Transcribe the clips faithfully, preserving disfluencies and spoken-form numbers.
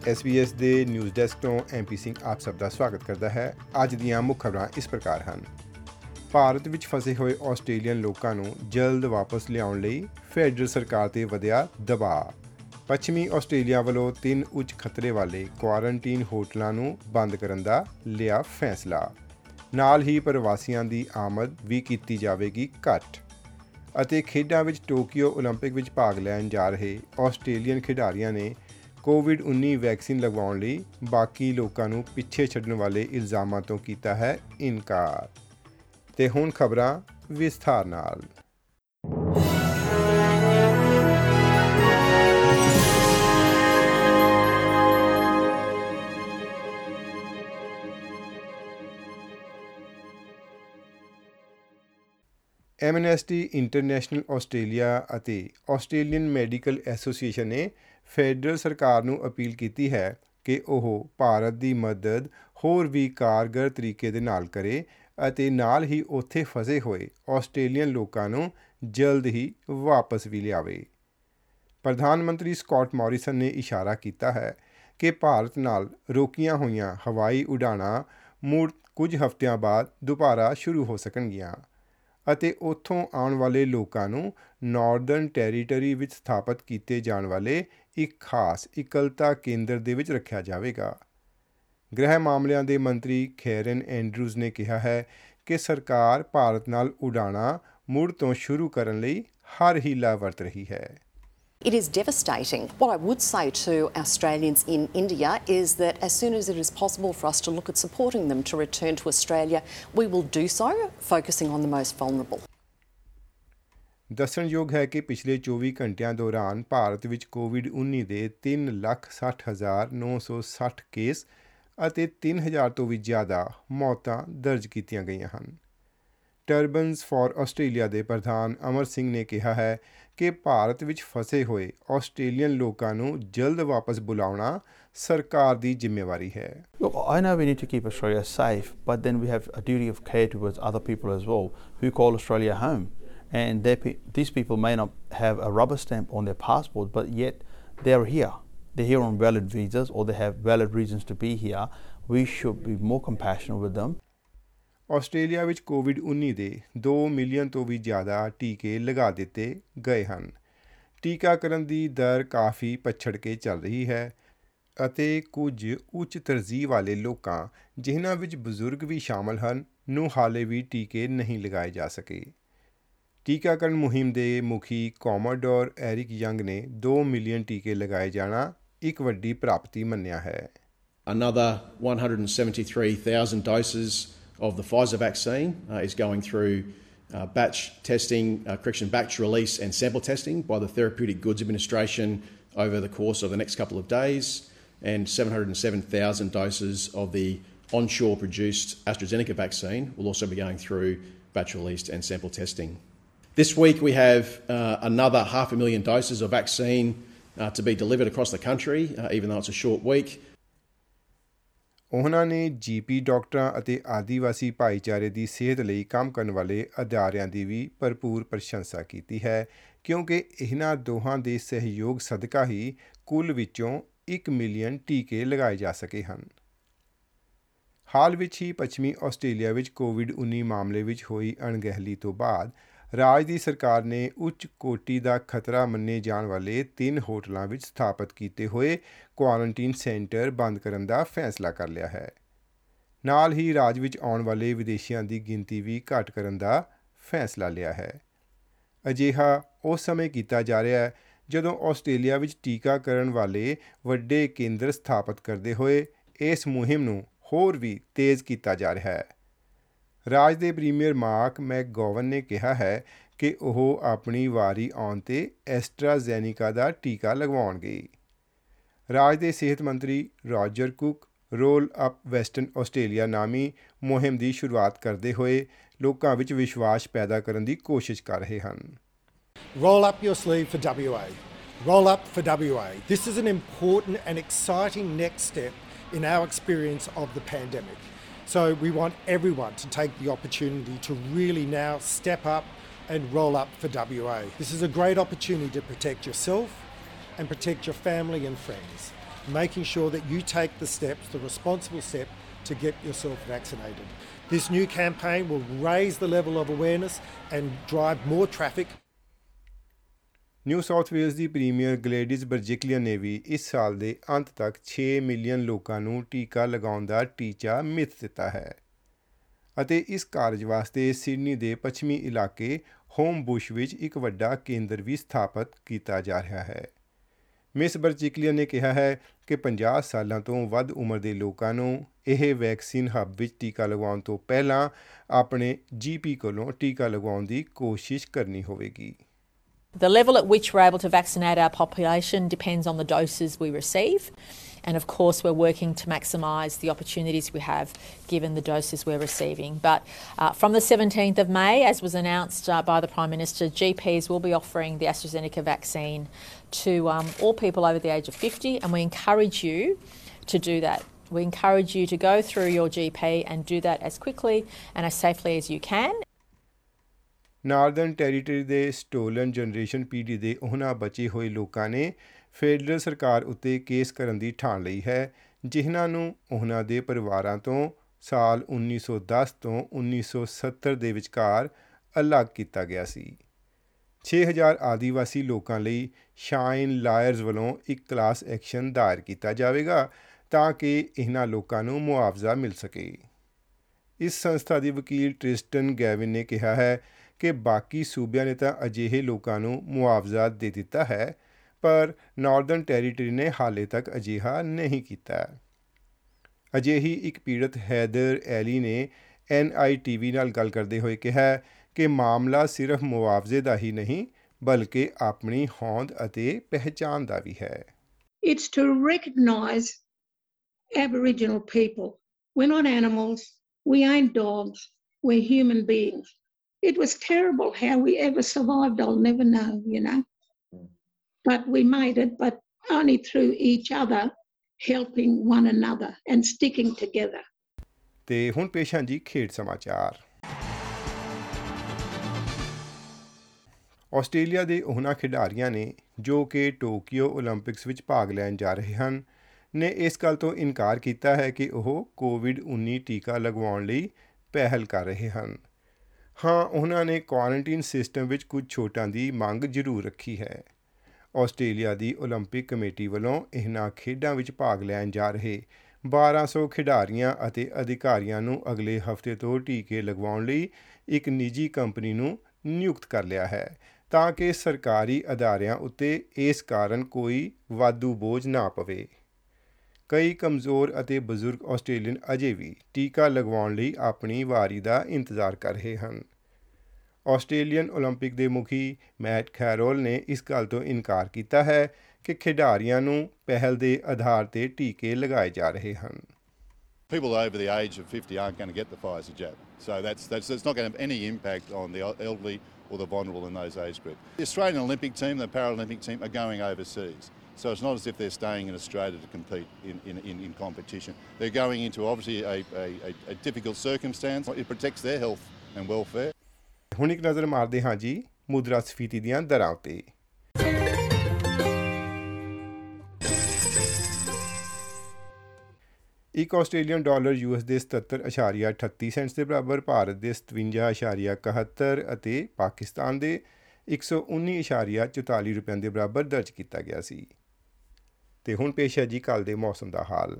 S B S ਦੇ news desk ਤੋਂ M P Singh ਆਪ ਸਭ ਦਾ ਸਵਾਗਤ ਕਰਦਾ ਹੈ। ਅੱਜ ਦੀਆਂ ਮੁੱਖ ਖਬਰਾਂ ਇਸ ਪ੍ਰਕਾਰ ਹਨ। ਭਾਰਤ ਵਿੱਚ ਫਸੇ ਹੋਏ ਆਸਟ੍ਰੇਲੀਅਨ ਲੋਕਾਂ ਨੂੰ ਜਲਦ ਵਾਪਸ ਲਿਆਉਣ ਲਈ ਫੈਡਰਲ ਸਰਕਾਰ 'ਤੇ ਵਧਿਆ ਦਬਾਅ। ਪੱਛਮੀ ਆਸਟ੍ਰੇਲੀਆ ਵੱਲੋਂ ਤਿੰਨ ਉੱਚ ਖਤਰੇ ਵਾਲੇ ਕੁਆਰੰਟੀਨ ਹੋਟਲਾਂ ਨੂੰ ਬੰਦ ਕਰਨ ਦਾ ਲਿਆ ਫੈਸਲਾ। ਨਾਲ ਹੀ ਪ੍ਰਵਾਸੀਆਂ ਦੀ ਆਮਦ ਵੀ ਕੀਤੀ ਜਾਵੇਗੀ ਘੱਟ। ਅਤੇ ਖੇਡਾਂ ਵਿੱਚ ਟੋਕੀਓ ਓਲੰਪਿਕ ਵਿੱਚ ਭਾਗ ਲੈਣ ਜਾ ਰਹੇ ਆਸਟ੍ਰੇਲੀਅਨ ਖਿਡਾਰੀਆਂ ਨੇ ਕੋਵਿਡ ਉੱਨੀ ਵੈਕਸੀਨ ਲਗਵਾਉਣ ਲਈ ਬਾਕੀ ਲੋਕਾਂ ਨੂੰ ਪਿੱਛੇ ਛੱਡਣ ਵਾਲੇ ਇਲਜ਼ਾਮਾਂ ਤੋਂ ਕੀਤਾ ਹੈ ਇਨਕਾਰ। ਤੇ ਹੁਣ ਖਬਰਾਂ ਵਿਸਥਾਰ ਨਾਲ। ਐਮਨੈਸਟੀ ਇੰਟਰਨੈਸ਼ਨਲ ਆਸਟ੍ਰੇਲੀਆ ਅਤੇ ਆਸਟ੍ਰੇਲੀਅਨ ਮੈਡੀਕਲ ਐਸੋਸੀਏਸ਼ਨ ਨੇ ਫੈਡਰਲ ਸਰਕਾਰ ਨੂੰ ਅਪੀਲ ਕੀਤੀ ਹੈ ਕਿ ਉਹ ਭਾਰਤ ਦੀ ਮਦਦ ਹੋਰ ਵੀ ਕਾਰਗਰ ਤਰੀਕੇ ਦੇ ਨਾਲ ਕਰੇ ਅਤੇ ਨਾਲ ਹੀ ਉੱਥੇ ਫਸੇ ਹੋਏ ਆਸਟ੍ਰੇਲੀਅਨ ਲੋਕਾਂ ਨੂੰ ਜਲਦ ਹੀ ਵਾਪਸ ਵੀ ਲਿਆਵੇ। ਪ੍ਰਧਾਨ ਮੰਤਰੀ ਸਕਾਟ ਮੋਰਿਸਨ ਨੇ ਇਸ਼ਾਰਾ ਕੀਤਾ ਹੈ ਕਿ ਭਾਰਤ ਨਾਲ ਰੋਕੀਆਂ ਹੋਈਆਂ ਹਵਾਈ ਉਡਾਣਾਂ ਮੁੜ ਕੁਝ ਹਫ਼ਤਿਆਂ ਬਾਅਦ ਦੁਬਾਰਾ ਸ਼ੁਰੂ ਹੋ ਸਕਣਗੀਆਂ ਅਤੇ ਉੱਥੋਂ ਆਉਣ ਵਾਲੇ ਲੋਕਾਂ ਨੂੰ ਨਾਰਦਰਨ ਟੈਰੀਟਰੀ ਵਿੱਚ ਸਥਾਪਿਤ ਕੀਤੇ ਜਾਣ ਵਾਲੇ ਇੱਕ ਖਾਸ ਇਕੱਲਤਾ ਕੇਂਦਰ ਦੇ ਵਿੱਚ ਰੱਖਿਆ ਜਾਵੇਗਾ। ਗ੍ਰਹਿ ਮਾਮਲਿਆਂ ਦੇ ਮੰਤਰੀ ਕੈਰਨ ਐਂਡਰੂਜ਼ ਨੇ ਕਿਹਾ ਹੈ ਕਿ ਸਰਕਾਰ ਭਾਰਤ ਨਾਲ ਉਡਾਣਾਂ ਮੁੜ ਤੋਂ ਸ਼ੁਰੂ ਕਰਨ ਲਈ ਹਰ ਹੀਲਾ ਵਰਤ ਰਹੀ ਹੈ। It is devastating. What I would say to Australians in India is that as soon as it is possible for us to look at supporting them to return to Australia, we will do so, focusing on the most vulnerable. ਦੱਸਣਯੋਗ ਹੈ ਕਿ ਪਿਛਲੇ ਚੌਵੀ ਘੰਟਿਆਂ ਦੌਰਾਨ ਭਾਰਤ ਵਿੱਚ COVID ਉੱਨੀ ਦੇ ਤਿੰਨ ਲੱਖ ਸੱਠ ਹਜ਼ਾਰ ਨੌ ਸੌ ਸੱਠ ਕੇਸ ਅਤੇ ਤਿੰਨ ਹਜ਼ਾਰ ਤੋਂ ਵੀ ਜ਼ਿਆਦਾ ਮੌਤਾਂ ਦਰਜ ਕੀਤੀਆਂ ਗਈਆਂ ਹਨ। ਟਰਬਨਸ ਫਾਰ ਆਸਟ੍ਰੇਲੀਆ ਦੇ ਪ੍ਰਧਾਨ ਅਮਰ ਸਿੰਘ ਨੇ ਕਿਹਾ ਹੈ ਕਿ ਭਾਰਤ ਵਿੱਚ ਫਸੇ ਹੋਏ ਆਸਟ੍ਰੇਲੀਅਨ ਲੋਕਾਂ ਨੂੰ ਜਲਦ ਵਾਪਸ ਬੁਲਾਉਣਾ ਸਰਕਾਰ ਦੀ ਜ਼ਿੰਮੇਵਾਰੀ ਹੈ। Look, I know we need to keep Australia safe, but then we have a duty of care towards other people as well who call Australia home. And these people may not have a rubber stamp on their passport, but yet they're here. They're here on valid visas or they have valid reasons to be here. We should be more compassionate with them. Australia ਵਿੱਚ COVID ਉੱਨੀ ਦੇ ਦੋ million ਤੋਂ ਵੀ ਜ਼ਿਆਦਾ ਟੀਕੇ ਲਗਾ ਦਿੱਤੇ ਗਏ ਹਨ। ਟੀਕਾਕਰਨ ਦੀ ਦਰ ਕਾਫੀ ਪਛੜ ਕੇ ਚੱਲ ਰਹੀ ਹੈ ਅਤੇ ਕੁਝ ਉੱਚ ਤਰਜੀਹ ਵਾਲੇ ਲੋਕਾਂ, ਜਿਨ੍ਹਾਂ ਵਿੱਚ ਬਜ਼ੁਰਗ ਵੀ ਸ਼ਾਮਲ ਹਨ, ਨੂੰ ਹਾਲੇ ਵੀ ਟੀਕੇ ਨਹੀਂ ਲਗਾਏ ਜਾ ਸਕੇ। ਟੀਕਾਕਰਨ ਮੁਹਿੰਮ ਦੇ ਮੁਖੀ ਕੋਮੋਡੋਰ ਐਰਿਕ ਯੰਗ ਨੇ ਦੋ ਮਿਲੀਅਨ ਟੀਕੇ ਲਗਾਏ ਜਾਣਾ ਇੱਕ ਵੱਡੀ ਪ੍ਰਾਪਤੀ ਮੰਨਿਆ ਹੈ। Another one hundred seventy-three thousand doses of the Pfizer vaccine uh, is going through uh, batch testing, uh, correction, batch release and sample testing by the Therapeutic Goods Administration over the course of the next couple of days, and seven hundred seven thousand doses of the onshore produced AstraZeneca vaccine will also be going through batch released and sample testing. This week we have uh, another half a million doses of vaccine uh, to be delivered across the country, uh, even though it's a short week. ਉਹਨਾਂ ਨੇ ਜੀ ਪੀ ਡਾਕਟਰਾਂ ਅਤੇ ਆਦੀਵਾਸੀ ਭਾਈਚਾਰੇ ਦੀ ਸਿਹਤ ਲਈ ਕੰਮ ਕਰਨ ਵਾਲੇ ਅਦਾਰਿਆਂ ਦੀ ਵੀ ਭਰਪੂਰ ਪ੍ਰਸ਼ੰਸਾ ਕੀਤੀ ਹੈ, ਕਿਉਂਕਿ ਇਹਨਾਂ ਦੋਹਾਂ ਦੇ ਸਹਿਯੋਗ ਸਦਕਾ ਹੀ ਕੁੱਲ ਵਿੱਚੋਂ ਇੱਕ ਮਿਲੀਅਨ ਟੀਕੇ ਲਗਾਏ ਜਾ ਸਕੇ ਹਨ। ਹਾਲ ਵਿੱਚ ਹੀ ਪੱਛਮੀ ਆਸਟ੍ਰੇਲੀਆ ਵਿੱਚ ਕੋਵਿਡ ਉੱਨੀ ਮਾਮਲੇ ਵਿੱਚ ਹੋਈ ਅਣਗਹਿਲੀ ਤੋਂ ਬਾਅਦ ਰਾਜ ਦੀ ਸਰਕਾਰ ਨੇ ਉੱਚ ਕੋਟੀ ਦਾ ਖਤਰਾ ਮੰਨੇ ਜਾਣ ਵਾਲੇ ਤਿੰਨ ਹੋਟਲਾਂ ਵਿੱਚ ਸਥਾਪਿਤ ਕੀਤੇ ਹੋਏ ਕੁਆਰੰਟੀਨ ਸੈਂਟਰ ਬੰਦ ਕਰਨ ਦਾ ਫੈਸਲਾ ਕਰ ਲਿਆ ਹੈ। ਨਾਲ ਹੀ ਰਾਜ ਵਿੱਚ ਆਉਣ ਵਾਲੇ ਵਿਦੇਸ਼ੀਆਂ ਦੀ ਗਿਣਤੀ ਵੀ ਘੱਟ ਕਰਨ ਦਾ ਫੈਸਲਾ ਲਿਆ ਹੈ। ਅਜਿਹਾ ਉਸ ਸਮੇਂ ਕੀਤਾ ਜਾ ਰਿਹਾ ਹੈ ਜਦੋਂ ਆਸਟ੍ਰੇਲੀਆ ਵਿੱਚ ਟੀਕਾਕਰਨ ਵਾਲੇ ਵੱਡੇ ਕੇਂਦਰ ਸਥਾਪਿਤ ਕਰਦੇ ਹੋਏ ਇਸ ਮੁਹਿੰਮ ਨੂੰ ਹੋਰ ਵੀ ਤੇਜ਼ ਕੀਤਾ ਜਾ ਰਿਹਾ ਹੈ। ਰਾਜ ਦੇ ਪ੍ਰੀਮੀਅਰ ਮਾਰਕ ਮੈਕਗੋਵਨ ਨੇ ਕਿਹਾ ਹੈ ਕਿ ਉਹ ਆਪਣੀ ਵਾਰੀ ਆਉਣ 'ਤੇ ਐਸਟਰਾਜ਼ੈਨਿਕਾ ਦਾ ਟੀਕਾ ਲਗਵਾਉਣਗੇ। ਰਾਜ ਦੇ ਸਿਹਤ ਮੰਤਰੀ Roger Cook roll up Western Australia ਨਾਮੀ ਮੁਹਿੰਮ ਦੀ ਸ਼ੁਰੂਆਤ ਕਰਦੇ ਹੋਏ ਲੋਕਾਂ ਵਿੱਚ ਵਿਸ਼ਵਾਸ ਪੈਦਾ ਕਰਨ ਦੀ ਕੋਸ਼ਿਸ਼ ਕਰ ਰਹੇ ਹਨ। Roll up your sleeve for W A. Roll up for W A. This is an important and exciting next step in our experience of the pandemic. So we want everyone to take the opportunity to really now step up and roll up for W A. This is a great opportunity to protect yourself and protect your family and friends. making sure that you take the steps, the responsible step, to get yourself vaccinated. This new campaign will raise the level of awareness and drive more traffic. New South Wales ਦੀ premier Gladys Berejiklian ਨੇ ਵੀ ਇਸ ਸਾਲ ਦੇ ਅੰਤ ਤੱਕ ਛੇ million ਲੋਕਾਂ ਨੂੰ ਟੀਕਾ ਲਗਾਉਣ ਦਾ ਟੀਚਾ ਮਿੱਥ ਦਿੱਤਾ ਹੈ ਅਤੇ ਇਸ ਕਾਰਜ ਵਾਸਤੇ ਸਿਡਨੀ ਦੇ ਪੱਛਮੀ ਇਲਾਕੇ ਹੋਮ ਬੁਸ਼ ਵਿੱਚ ਇੱਕ ਵੱਡਾ ਕੇਂਦਰ ਵੀ ਸਥਾਪਿਤ ਕੀਤਾ ਜਾ ਰਿਹਾ ਹੈ। ਮਿਸ ਬਰਜਿਕਲੀਅਨ ਨੇ ਕਿਹਾ ਹੈ ਕਿ ਪੰਜਾਹ ਸਾਲਾਂ ਤੋਂ ਵੱਧ ਉਮਰ ਦੇ ਲੋਕਾਂ ਨੂੰ ਇਹ ਵੈਕਸੀਨ ਹੱਬ ਵਿੱਚ ਟੀਕਾ ਲਗਵਾਉਣ ਤੋਂ ਪਹਿਲਾਂ ਆਪਣੇ ਜੀ ਪੀ ਕੋਲੋਂ ਟੀਕਾ ਲਗਵਾਉਣ ਦੀ ਕੋਸ਼ਿਸ਼ ਕਰਨੀ ਹੋਵੇਗੀ। The level at which we're able to vaccinate our population depends on the doses we receive. And of course, we're working to maximise the opportunities we have given the doses we're receiving. But uh, from the seventeenth of May, as was announced uh, by the Prime Minister, G Ps will be offering the AstraZeneca vaccine to um, all people over the age of fifty, and we encourage you to do that. We encourage you to go through your G P and do that as quickly and as safely as you can. Northern Territory ਦੇ stolen generation ਪੀੜ੍ਹੀ ਦੇ ਉਹਨਾਂ ਬਚੇ ਹੋਏ ਲੋਕਾਂ ਨੇ federal ਸਰਕਾਰ ਉੱਤੇ ਕੇਸ ਕਰਨ ਦੀ ਠਾਣ ਲਈ ਹੈ ਜਿਨ੍ਹਾਂ ਨੂੰ ਉਹਨਾਂ ਦੇ ਪਰਿਵਾਰਾਂ ਤੋਂ ਸਾਲ ਉੱਨੀ ਸੌ ਦਸ ਤੋਂ ਉੱਨੀ ਸੌ ਸੱਤਰ ਦੇ ਵਿਚਕਾਰ ਅਲੱਗ ਕੀਤਾ ਗਿਆ ਸੀ। ਛੇ ਹਜ਼ਾਰ ਆਦੀਵਾਸੀ ਲੋਕਾਂ ਲਈ ਸ਼ਾਈਨ ਲਾਇਰਜ਼ ਵੱਲੋਂ ਇੱਕ ਕਲਾਸ ਐਕਸ਼ਨ ਦਾਇਰ ਕੀਤਾ ਜਾਵੇਗਾ ਤਾਂ ਕਿ ਇਹਨਾਂ ਲੋਕਾਂ ਨੂੰ ਮੁਆਵਜ਼ਾ ਮਿਲ ਸਕੇ। ਇਸ ਸੰਸਥਾ ਦੀ ਵਕੀਲ ਟ੍ਰਿਸਟਨ ਗੈਵਿਨ ਨੇ ਕਿਹਾ ਹੈ ਕਿ ਬਾਕੀ ਸੂਬਿਆਂ ਨੇ ਤਾਂ ਅਜਿਹੇ ਲੋਕਾਂ ਨੂੰ ਮੁਆਵਜ਼ਾ ਦੇ ਦਿੱਤਾ ਹੈ ਪਰ ਨਾਰਦਰਨ ਟੈਰੀਟਰੀ ਨੇ ਹਾਲੇ ਤੱਕ ਅਜਿਹਾ ਨਹੀਂ ਕੀਤਾ। ਅਜਿਹੀ ਇੱਕ ਪੀੜਤ ਹੈਦਰ ਐਲੀ ਨੇ ਐਨ ਆਈ ਟੀ ਵੀ ਨਾਲ ਗੱਲ ਕਰਦੇ ਹੋਏ ਕਿਹਾ ਕਿ ਮਾਮਲਾ ਸਿਰਫ ਮੁਆਵਜ਼ੇ ਦਾ ਹੀ ਨਹੀਂ ਬਲਕਿ ਆਪਣੀ ਹੋਂਦ ਅਤੇ ਪਹਿਚਾਣ ਦਾ ਵੀ ਹੈ। It's to recognise Aboriginal people. We're not animals. We ain't dogs. We're human beings. It was terrible how we ever survived. I'll never know, you know. But we made it, but only through each other helping one another and sticking together. ਤੇ ਹੁਣ ਪੇਸ਼ ਹਾਂ ਜੀ ਖੇਡ ਸਮਾਚਾਰ। Australia ਦੇ ਉਹਨਾਂ ਖਿਡਾਰੀਆਂ ਨੇ ਜੋ ਕਿ ਟੋਕੀਓ ਓਲੰਪਿਕਸ ਵਿੱਚ ਭਾਗ ਲੈਣ ਜਾ ਰਹੇ ਹਨ ਨੇ ਇਸ ਗੱਲ ਤੋਂ ਇਨਕਾਰ ਕੀਤਾ ਹੈ ਕਿ ਉਹ ਕੋਵਿਡ ਉੱਨੀ ਟੀਕਾ ਲਗਵਾਉਣ ਲਈ ਪਹਿਲ ਕਰ ਰਹੇ ਹਨ। ਹਾਂ ਉਹਨਾਂ ਨੇ ਕੁਆਰੰਟੀਨ ਸਿਸਟਮ ਵਿੱਚ ਕੁਝ ਛੋਟਾਂ ਦੀ ਮੰਗ ਜ਼ਰੂਰ ਰੱਖੀ ਹੈ। ਆਸਟ੍ਰੇਲੀਆ ਦੀ ਓਲੰਪਿਕ ਕਮੇਟੀ ਵੱਲੋਂ ਇਹਨਾਂ ਖੇਡਾਂ ਵਿੱਚ ਭਾਗ ਲੈਣ ਜਾ ਰਹੇ ਬਾਰਾਂ ਸੌ ਖਿਡਾਰੀਆਂ ਅਤੇ ਅਧਿਕਾਰੀਆਂ ਨੂੰ ਅਗਲੇ ਹਫ਼ਤੇ ਤੋਂ ਟੀਕੇ ਲਗਵਾਉਣ ਲਈ ਇੱਕ ਨਿੱਜੀ ਕੰਪਨੀ ਨੂੰ ਨਿਯੁਕਤ ਕਰ ਲਿਆ ਹੈ ਤਾਂ ਕਿ ਸਰਕਾਰੀ ਅਦਾਰਿਆਂ ਉੱਤੇ ਇਸ ਕਾਰਨ ਕੋਈ ਵਾਧੂ ਬੋਝ ਨਾ ਪਵੇ। ਕਈ ਕਮਜ਼ੋਰ ਅਤੇ ਬਜ਼ੁਰਗ ਆਸਟ੍ਰੇਲੀਅਨ ਅਜੇ ਵੀ ਟੀਕਾ ਲਗਵਾਉਣ ਲਈ ਆਪਣੀ ਵਾਰੀ ਦਾ ਇੰਤਜ਼ਾਰ ਕਰ ਰਹੇ ਹਨ। ਆਸਟ੍ਰੇਲੀਅਨ ਓਲੰਪਿਕ ਦੇ ਮੁਖੀ ਮੈਟ ਕੈਰੋਲ ਨੇ ਇਸ ਗੱਲ ਤੋਂ ਇਨਕਾਰ ਕੀਤਾ ਹੈ ਕਿ ਖਿਡਾਰੀਆਂ ਨੂੰ ਪਹਿਲ ਦੇ ਆਧਾਰ 'ਤੇ ਟੀਕੇ ਲਗਾਏ ਜਾ ਰਹੇ ਹਨ। People over the age of fifty aren't going to get the Pfizer jab, so that's that's it's not going to have any impact on the elderly or the vulnerable in those age groups. The Australian Olympic team, the Paralympic team are going overseas. So it's not as if they're staying in Australia to compete in, in, in, in competition. They're going into obviously a, a, a difficult circumstance. It protects their health and welfare. ਹੁਣ ਇੱਕ ਨਜ਼ਰ ਮਾਰਦੇ ਹਾਂ ਜੀ ਮੁਦਰਾਸਫੀਤੀ ਦੀਆਂ ਦਰਾਂ ਉੱਤੇ। ਇੱਕ ਆਸਟ੍ਰੇਲੀਅਨ ਡਾਲਰ ਯੂ ਐਸ ਦੇ ਸਤੱਤਰ ਅਸ਼ਾਰੀਆ ਅਠੱਤੀ ਸੈਂਟਸ ਦੇ ਬਰਾਬਰ, ਭਾਰਤ ਦੇ ਸਤਵੰਜਾ ਅਸ਼ਾਰੀਆ ਇਕਹੱਤਰ ਅਤੇ ਪਾਕਿਸਤਾਨ ਦੇ ਇੱਕ ਸੌ ਉੱਨੀ ਅਸ਼ਾਰੀਆ ਚੁਤਾਲੀ ਰੁਪਏ ਦੇ ਬਰਾਬਰ ਦਰਜ ਕੀਤਾ ਗਿਆ ਸੀ। ਤੇ ਹੁਣ ਪੇਸ਼ ਹੈ ਜੀ ਕੱਲ੍ਹ ਦੇ ਮੌਸਮ ਦਾ ਹਾਲ।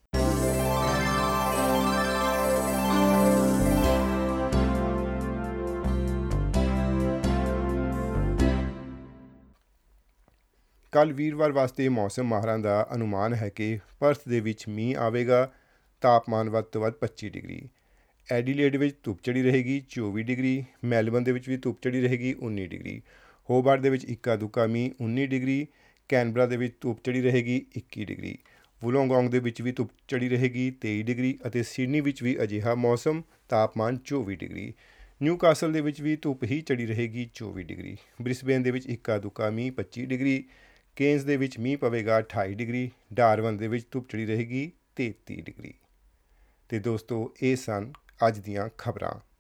ਕੱਲ੍ਹ ਵੀਰਵਾਰ ਵਾਸਤੇ ਮੌਸਮ ਮਾਹਰਾਂ ਦਾ ਅਨੁਮਾਨ ਹੈ ਕਿ ਪਰਥ ਦੇ ਵਿੱਚ ਮੀਂਹ ਆਵੇਗਾ, ਤਾਪਮਾਨ ਵੱਧ ਤੋਂ ਵੱਧ ਪੱਚੀ ਡਿਗਰੀ। ਐਡੀਲੇਡ ਵਿੱਚ ਧੁੱਪ ਚੜੀ ਰਹੇਗੀ ਚੌਵੀ ਡਿਗਰੀ, ਮੈਲਬਨ ਦੇ ਵਿੱਚ ਵੀ ਧੁੱਪ ਚੜੀ ਰਹੇਗੀ ਉੱਨੀ ਡਿਗਰੀ, ਹੋਬਾਰਟ ਦੇ ਵਿੱਚ ਇੱਕਾ ਦੁੱਕਾ ਮੀਂਹ ਉੱਨੀ ਡਿਗਰੀ, ਕੈਨਬਰਾ ਦੇ ਵਿੱਚ ਧੁੱਪ ਚੜੀ ਰਹੇਗੀ ਇੱਕੀ ਡਿਗਰੀ, ਵੁਲੋਂਗੋਂਗ ਦੇ ਵਿੱਚ ਵੀ ਧੁੱਪ ਚੜੀ ਰਹੇਗੀ ਤੇਈ ਡਿਗਰੀ ਅਤੇ ਸਿਡਨੀ ਵਿੱਚ ਵੀ ਅਜਿਹਾ ਮੌਸਮ, ਤਾਪਮਾਨ ਚੌਵੀ ਡਿਗਰੀ। ਨਿਊਕਾਸਲ ਦੇ ਵਿੱਚ ਵੀ ਧੁੱਪ ਹੀ ਚੜੀ ਰਹੇਗੀ ਚੌਵੀ ਡਿਗਰੀ, ਬ੍ਰਿਸਬੇਨ ਦੇ ਵਿੱਚ ਇੱਕਾ ਦੁੱਕਾ ਮੀਂਹ ਪੱਚੀ ਡਿਗਰੀ, ਕੇਨਜ਼ ਦੇ ਵਿੱਚ ਮੀਂਹ ਪਵੇਗਾ ਅਠਾਈ ਡਿਗਰੀ, ਡਾਰਵਨ ਦੇ ਵਿੱਚ ਧੁੱਪ ਚੜੀ ਰਹੇਗੀ ਤੇਤੀ ਡਿਗਰੀ। ਅਤੇ ਦੋਸਤੋ ਇਹ ਸਨ ਅੱਜ ਦੀਆਂ ਖਬਰਾਂ।